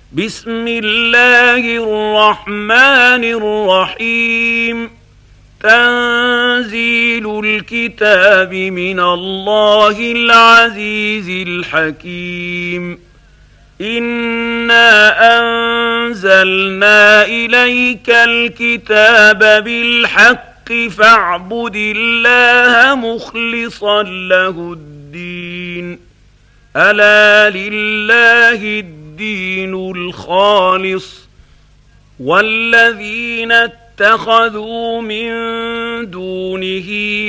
بسم الله الرحمن الرحيم تنزيل الكتاب من الله العزيز الحكيم إنا أنزلنا إليك الكتاب بالحق فاعبد الله مخلصا له الدين ألا لله الدين الخالص والذين اتخذوا من دونه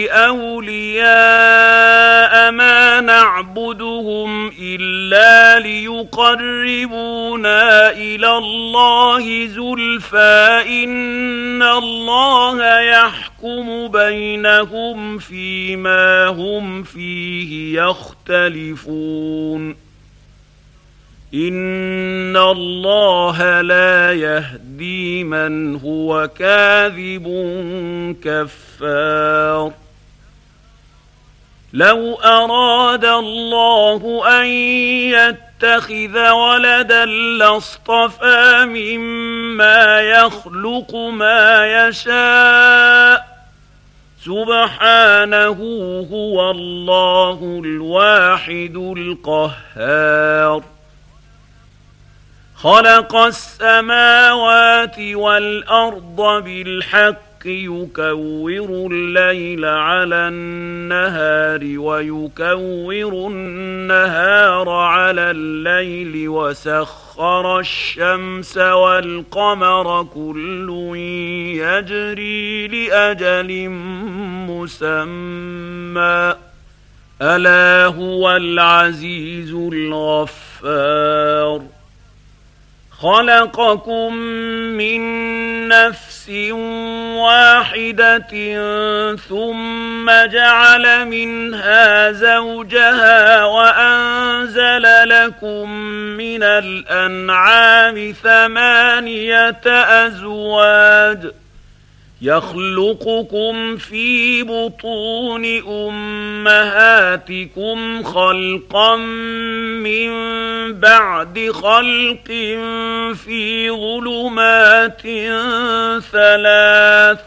أولياء ما نعبدهم إلا ليقربونا إلى الله زلفى إن الله يحكم بينهم فيما هم فيه يختلفون إن الله لا يهدي من هو كاذب كفار لو أراد الله أن يتخذ ولدا لاصطفى مما يخلق ما يشاء سبحانه هو الله الواحد القهار خلق السماوات والأرض بالحق يكور الليل على النهار ويكور النهار على الليل وسخر الشمس والقمر كل يجري لأجل مسمى ألا هو العزيز الغفار خلقكم من نفس واحدة ثم جعل منها زوجها وأنزل لكم من الأنعام 8 أزواج يخلقكم في بطون أمهاتكم خلقا من بعد خلق في ظلمات 3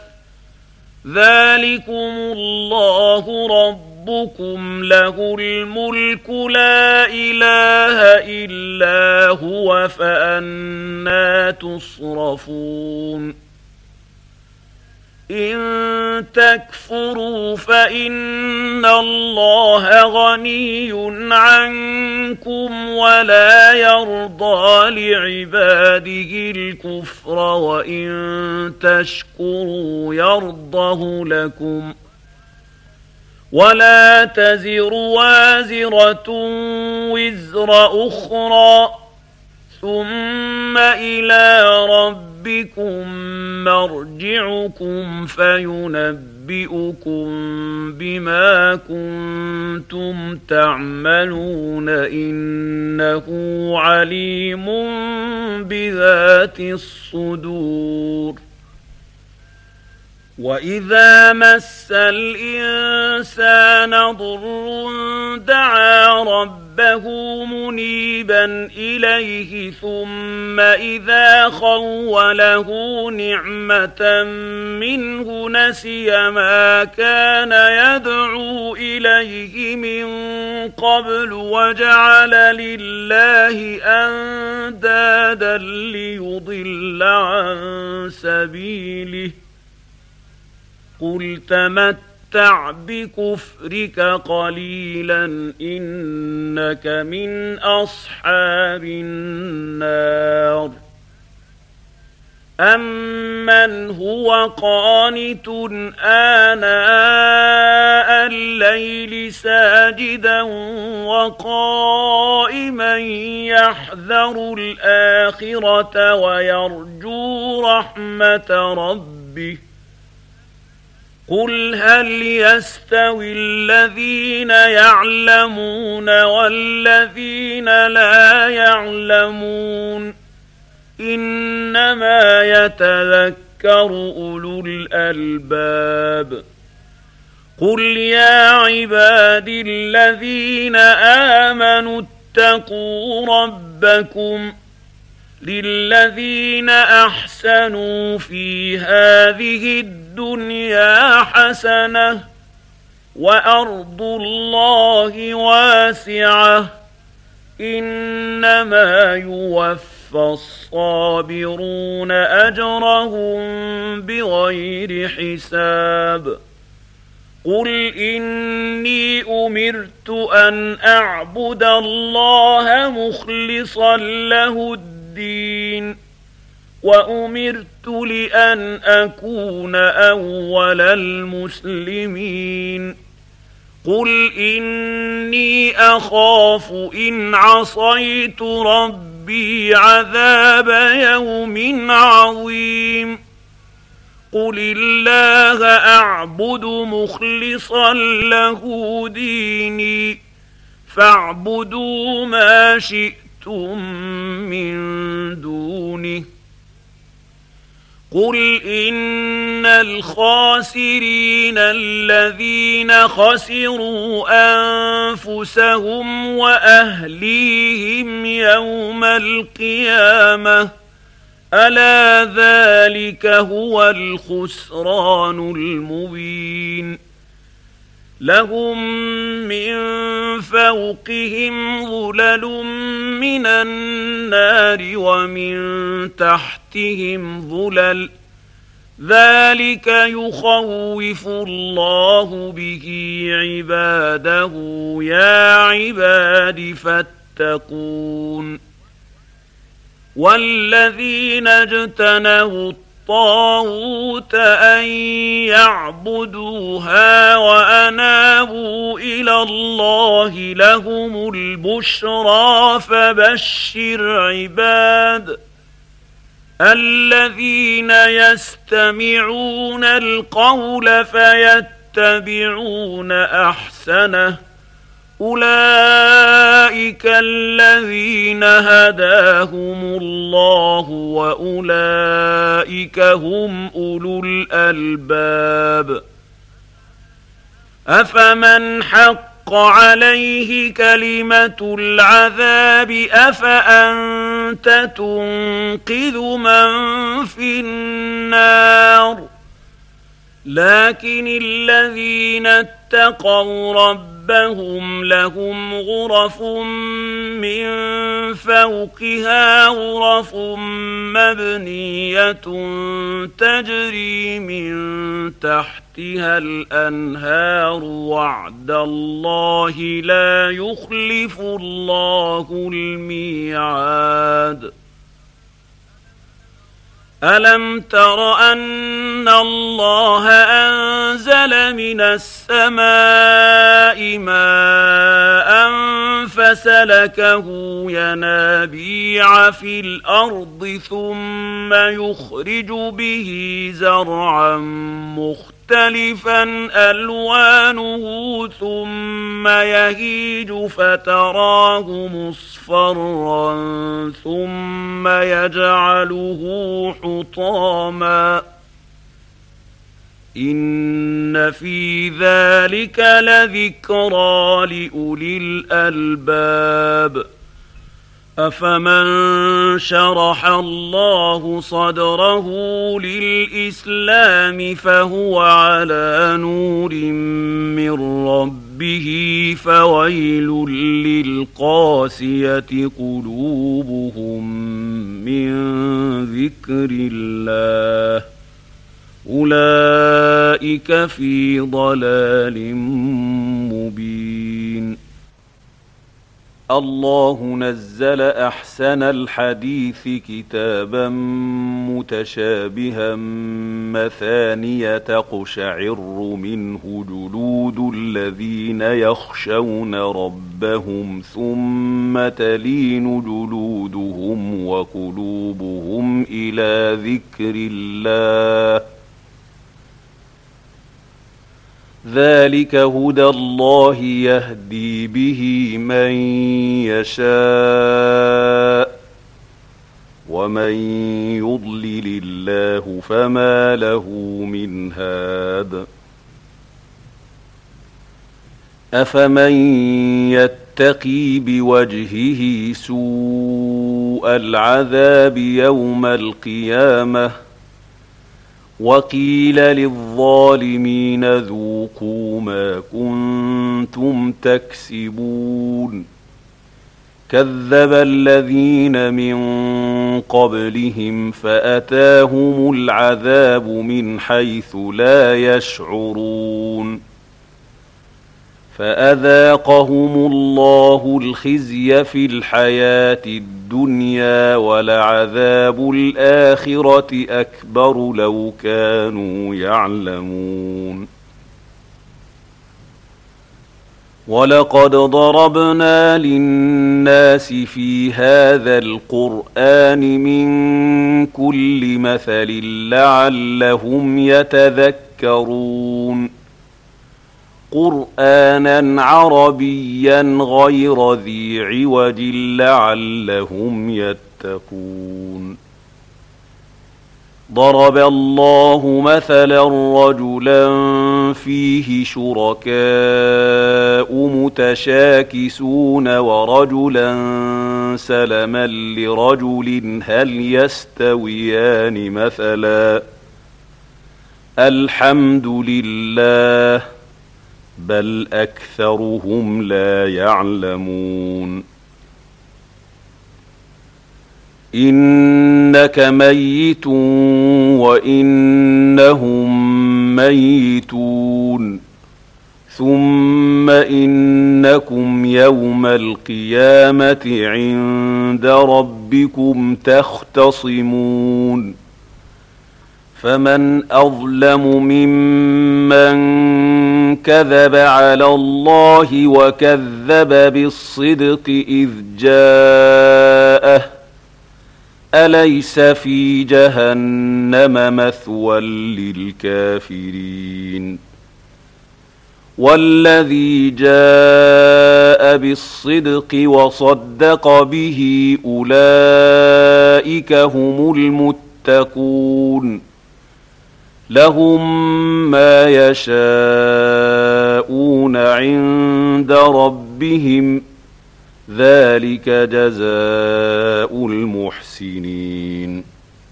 ذلكم الله ربكم له الملك لا إله إلا هو فأنى تصرفون إن تكفروا فإن الله غني عنكم ولا يرضى لعباده الكفر وإن تشكروا يرضه لكم ولا تزر وازرة وزر أخرى ثم إلى ربكم مرجعكم فينبئكم بما كنتم تعملون إنه عليم بذات الصدور وإذا مس الإنسان ضر دعا ربه منيبا إليه ثم إذا خوله نعمة منه نسي ما كان يدعو إليه من قبل وجعل لله أندادا ليضل عن سبيله قل تمتع بكفرك قليلا إنك من أصحاب النار أمن هو قانت آناء الليل ساجدا وقائما يحذر الآخرة ويرجو رحمة ربه قل هل يستوي الذين يعلمون والذين لا يعلمون إنما يتذكر أولو الألباب قل يا عبادي الذين آمنوا اتقوا ربكم للذين أحسنوا في هذه الدنيا حسنة وأرض الله واسعة إنما يوفى الصابرون أجرهم بغير حساب قل إني أمرت أن أعبد الله مخلصا له الدين وأمرت لأن أكون أول المسلمين قل إني أخاف إن عصيت ربي عذاب يوم عظيم قل الله أعبد مخلصا له ديني فاعبدوا ما شئتم من دونه قل إن الخاسرين الذين خسروا أنفسهم وأهليهم يوم القيامة ألا ذلك هو الخسران المبين لهم من فوقهم ظلل من النار ومن تحتهم ظلل ذلك يخوف الله به عباده يا عباد فاتقون والذين اجتنبوا الطاغوت أن يعبدوها وأنابوا إلى الله لهم البشرى فبشر عباد الذين يستمعون القول فيتبعون أحسنه أولئك الذين هداهم الله وأولئك هم أولو الألباب أفمن حق عليه كلمة العذاب أفأنت تنقذ من في النار لكن الذين اتقوا ربهم لهم غرف من فوقها غرف مبنية تجري من تحتها الأنهار وعد الله لا يخلف الله الميعاد ألم تر أن الله أنزل من السماء ماء فسلكه ينابيع في الأرض ثم يخرج به زرعا مختلفا ألوانه ثم يهيج فتراه مصفرا ثم يجعله حطاما إن في ذلك لذكرى لأولي الألباب أفمن شرح الله صدره للإسلام فهو على نور من ربه فويل للقاسية قلوبهم من ذكر الله أولئك في ضلال مبين الله نزل أحسن الحديث كتابا متشابها مثانية تقشعر منه جلود الذين يخشون ربهم ثم تلين جلودهم وقلوبهم إلى ذكر الله ذلك هدى الله يهدي به من يشاء ومن يضلل الله فما له من هاد أفمن يتبع يتقي بوجهه سوء العذاب يوم القيامة وقيل للظالمين ذوقوا ما كنتم تكسبون كذب الذين من قبلهم فأتاهم العذاب من حيث لا يشعرون فأذاقهم الله الخزي في الحياة الدنيا ولعذاب الآخرة أكبر لو كانوا يعلمون ولقد ضربنا للناس في هذا القرآن من كل مثل لعلهم يتذكرون قرآنا عربيا غير ذي عوج لعلهم يتقون ضرب الله مثلا رجلا فيه شركاء متشاكسون ورجلا سلما لرجل هل يستويان مثلا الحمد لله بل أكثرهم لا يعلمون إنك ميت وإنهم ميتون ثم إنكم يوم القيامة عند ربكم تختصمون فمن أظلم ممن كذب على الله وكذب بالصدق إذ جاءه أليس في جهنم مثوى للكافرين والذي جاء بالصدق وصدق به أولئك هم المتقون لهم ما يشاءون عند ربهم ذلك جزاء المحسنين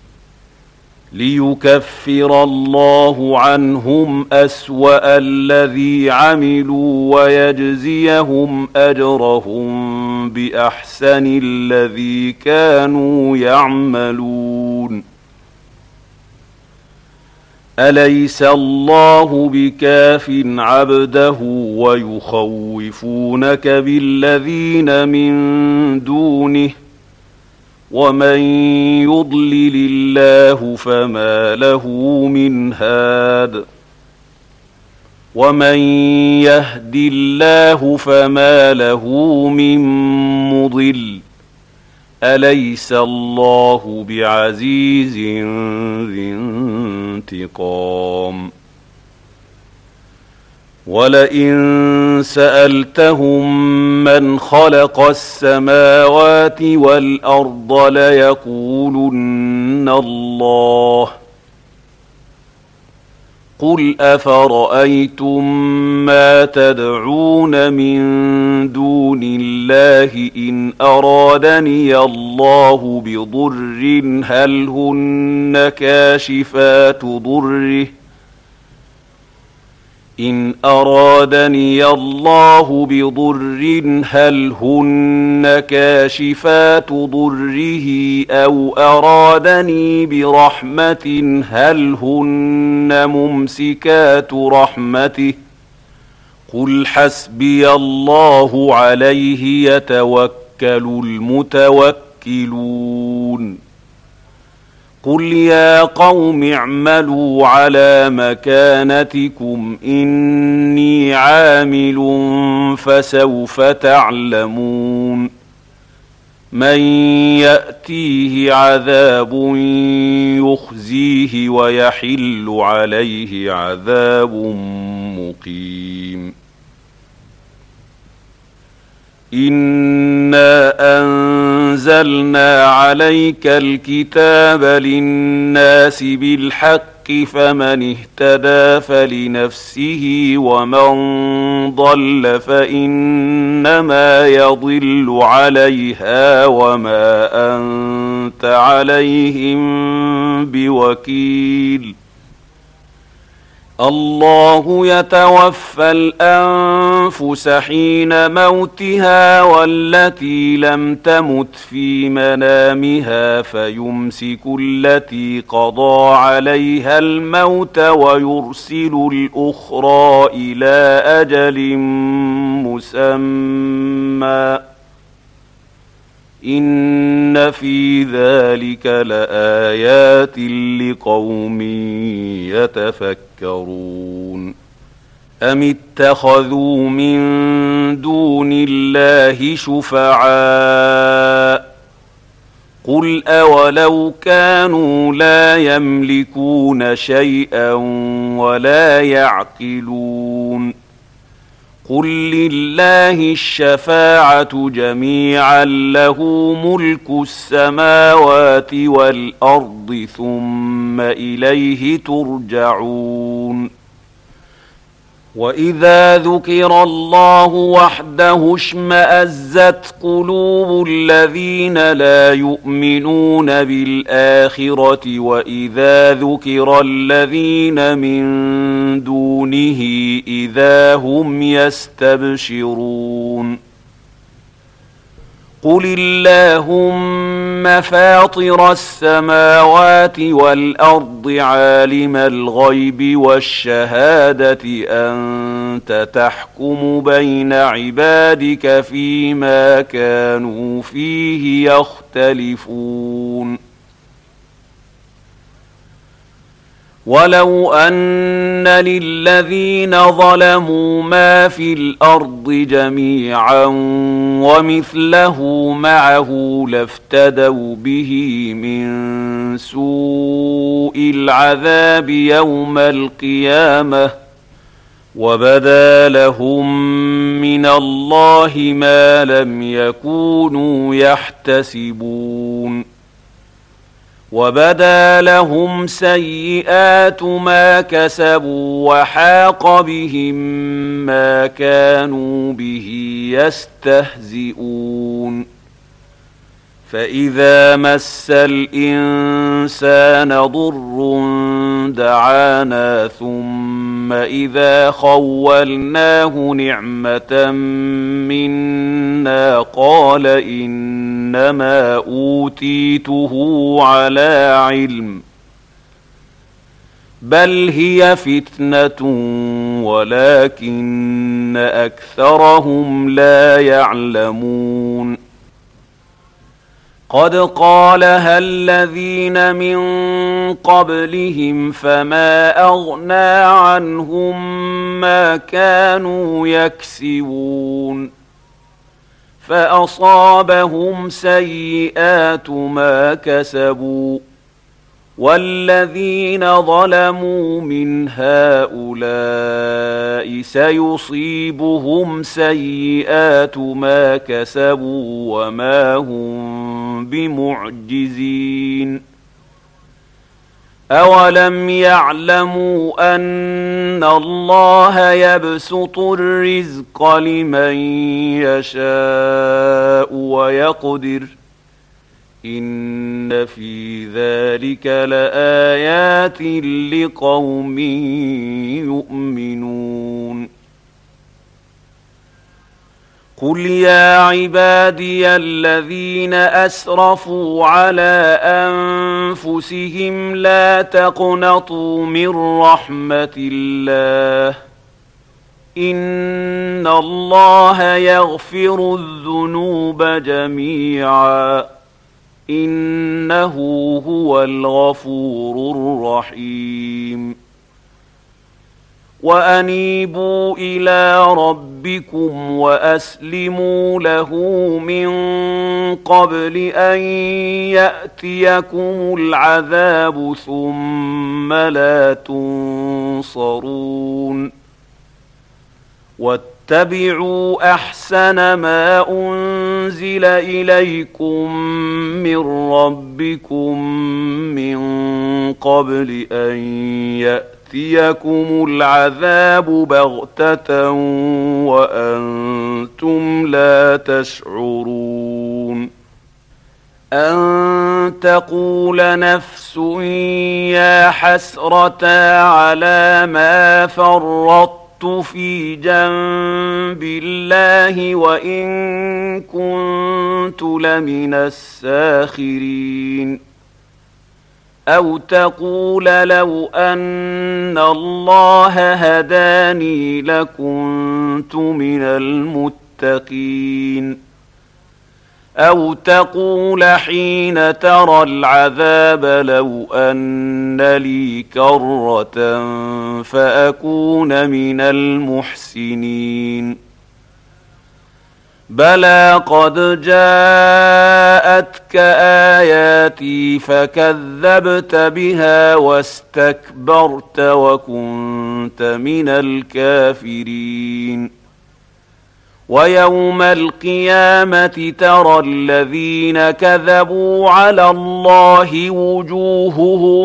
ليكفر الله عنهم أسوأ الذي عملوا ويجزيهم أجرهم بأحسن الذي كانوا يعملون أليس الله بكاف عبده ويخوفونك بالذين من دونه ومن يضلل الله فما له من هاد ومن يهد الله فما له من مضل أليس الله بعزيز ذي انتقام ولئن سألتهم من خلق السماوات والأرض ليقولن الله قل أفرأيتم ما تدعون من دون الله إن أرادني الله بضر هل هن كاشفات ضره إن أرادني الله بضر هل هن كاشفات ضره أو أرادني برحمة هل هن ممسكات رحمته قل حسبي الله عليه يتوكل المتوكلون قل يا قوم اعملوا على مكانتكم إني عامل فسوف تعلمون من يأتيه عذاب يخزيه ويحل عليه عذاب مقيم إنا أنزلنا عليك الكتاب للناس بالحق فمن اهتدى فلنفسه ومن ضل فإنما يضل عليها وما أنت عليهم بوكيل الله يتوفى الأنفس حين موتها والتي لم تمت في منامها فيمسك التي قضى عليها الموت ويرسل الأخرى إلى أجل مسمى إن في ذلك لآيات لقوم يتفكرون أم اتخذوا من دون الله شفعاء قل أولو كانوا لا يملكون شيئا ولا يعقلون قل لله الشفاعة جميعا له ملك السماوات والأرض ثم إليه ترجعون وإذا ذكر الله وحده اشمأزت قلوب الذين لا يؤمنون بالآخرة وإذا ذكر الذين من دونه إذا هم يستبشرون قل اللهم فاطر السماوات والأرض عالم الغيب والشهادة أنت تحكم بين عبادك فيما كانوا فيه يختلفون ولو أن للذين ظلموا ما في الأرض جميعا ومثله معه لافتدوا به من سوء العذاب يوم القيامة وبدا لهم من الله ما لم يكونوا يحتسبون وبدا لهم سيئات ما كسبوا وحاق بهم ما كانوا به يستهزئون فإذا مس الإنسان ضر دعانا ثم إذا خولناه نعمة منا قال إنما أوتيته على علم بل هي فتنة ولكن أكثرهم لا يعلمون قد قالها الذين من قبلهم فما أغنى عنهم ما كانوا يكسبون فأصابهم سيئات ما كسبوا والذين ظلموا من هؤلاء سيصيبهم سيئات ما كسبوا وما هم بمعجزين أولم يعلموا أن الله يبسط الرزق لمن يشاء ويقدر إن في ذلك لآيات لقوم يؤمنون قل يا عبادي الذين أسرفوا على أنفسهم لا تقنطوا من رحمة الله إن الله يغفر الذنوب جميعا إنه هو الغفور الرحيم وأنيبوا إلى ربكم وأسلموا له من قبل أن يأتيكم العذاب ثم لا تنصرون واتبعوا أحسن ما أنزل إليكم من ربكم من قبل أن يأتيكم العذاب بغتة وأنتم لا تشعرون أن تقول نفس يا حسرة على ما فرطت في جنب الله وإن كنت لمن الساخرين أو تقول لو أن الله هداني لكنت من المتقين أو تقول حين ترى العذاب لو أن لي كرة فأكون من المحسنين بلى قد جاءتك آياتي فكذبت بها واستكبرت وكنت من الكافرين ويوم القيامة ترى الذين كذبوا على الله وجوههم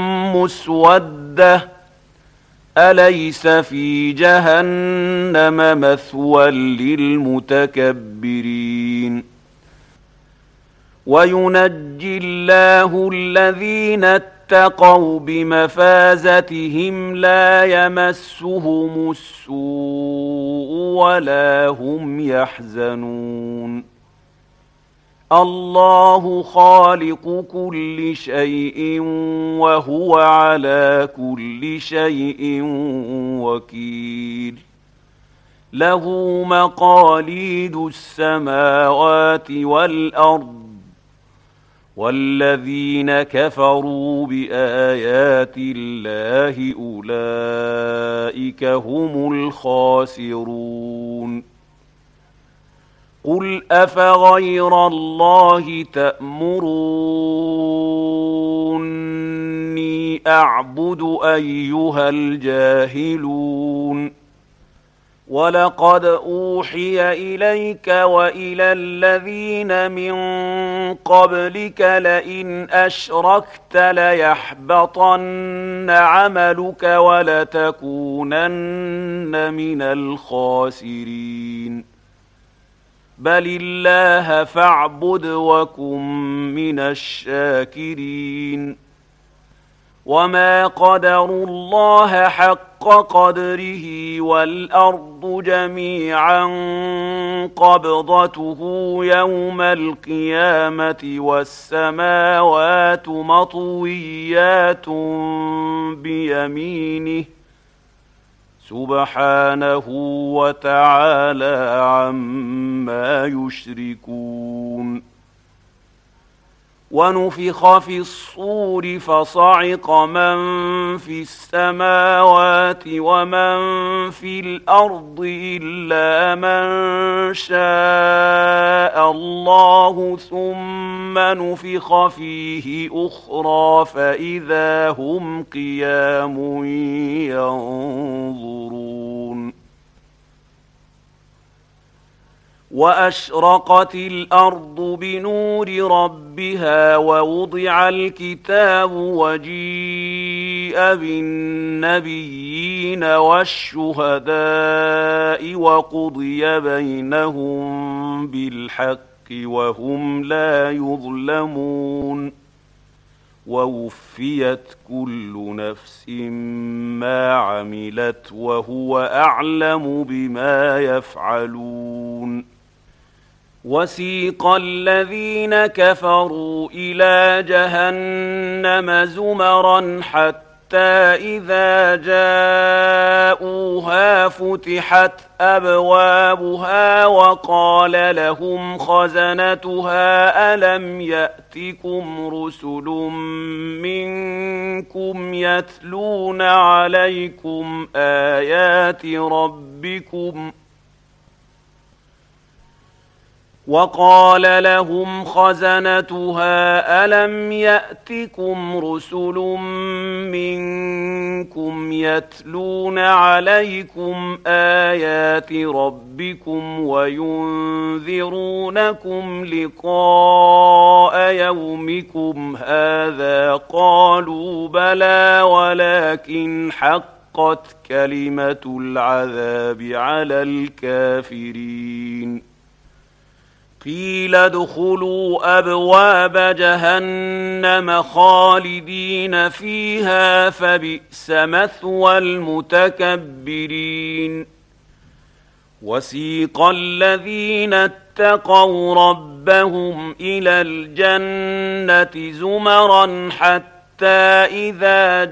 مسودة أليس في جهنم مثوى للمتكبرين وينجي الله الذين اتقوا بمفازتهم لا يمسهم السوء ولا هم يحزنون الله خالق كل شيء وهو على كل شيء وكيل له مقاليد السماوات والأرض والذين كفروا بآيات الله أولئك هم الخاسرون قل أفغير الله تأمروني أعبد أيها الجاهلون ولقد أوحي إليك وإلى الذين من قبلك لئن أشركت ليحبطن عملك ولتكونن من الخاسرين بل الله فاعبد وكن من الشاكرين وما قدروا الله حق قدره والأرض جميعا قبضته يوم القيامة والسماوات مطويات بيمينه سبحانه وتعالى عما يشركون ونفخ في الصور فصعق من في السماوات ومن في الأرض إلا من شاء الله ثم نفخ فيه أخرى فإذا هم قيام ينظرون وأشرقت الأرض بنور ربها ووضع الكتاب وجيء بالنبيين والشهداء وقضي بينهم بالحق وهم لا يظلمون ووفيت كل نفس ما عملت وهو أعلم بما يفعلون وسيق الذين كفروا إلى جهنم زمرا حتى إذا جاءوها فتحت أبوابها وقال لهم خزنتها ألم يأتكم رسل منكم يتلون عليكم آيات ربكم وقال لهم خزنتها ألم يأتكم رسل منكم يتلون عليكم آيات ربكم وينذرونكم لقاء يومكم هذا؟ قالوا بلى ولكن حقت كلمة العذاب على الكافرين. قيل ادخلوا أبواب جهنم خالدين فيها فبئس مثوى المتكبرين. وسيق الذين اتقوا ربهم إلى الجنة زمرا حتى إذا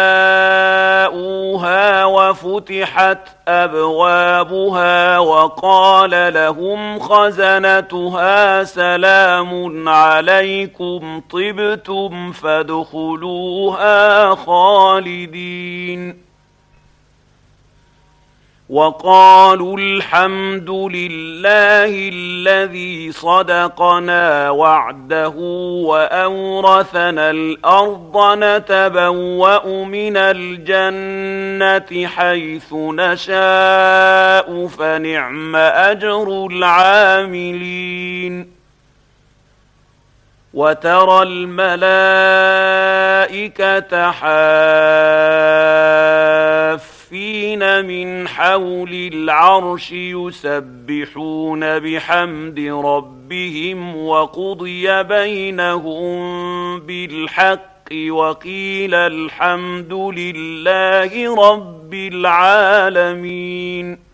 جاءوها وفتحت أبوابها وقال لهم خزنتها سلام عليكم طبتم فادخلوها خالدين. وقالوا الحمد لله الذي صدقنا وعده وأورثنا الأرض نتبوأ من الجنة حيث نشاء فنعم أجر العاملين. وترى الملائكة حافين من حول العرش يسبحون بحمد ربهم وقضي بينهم بالحق وقيل الحمد لله رب العالمين.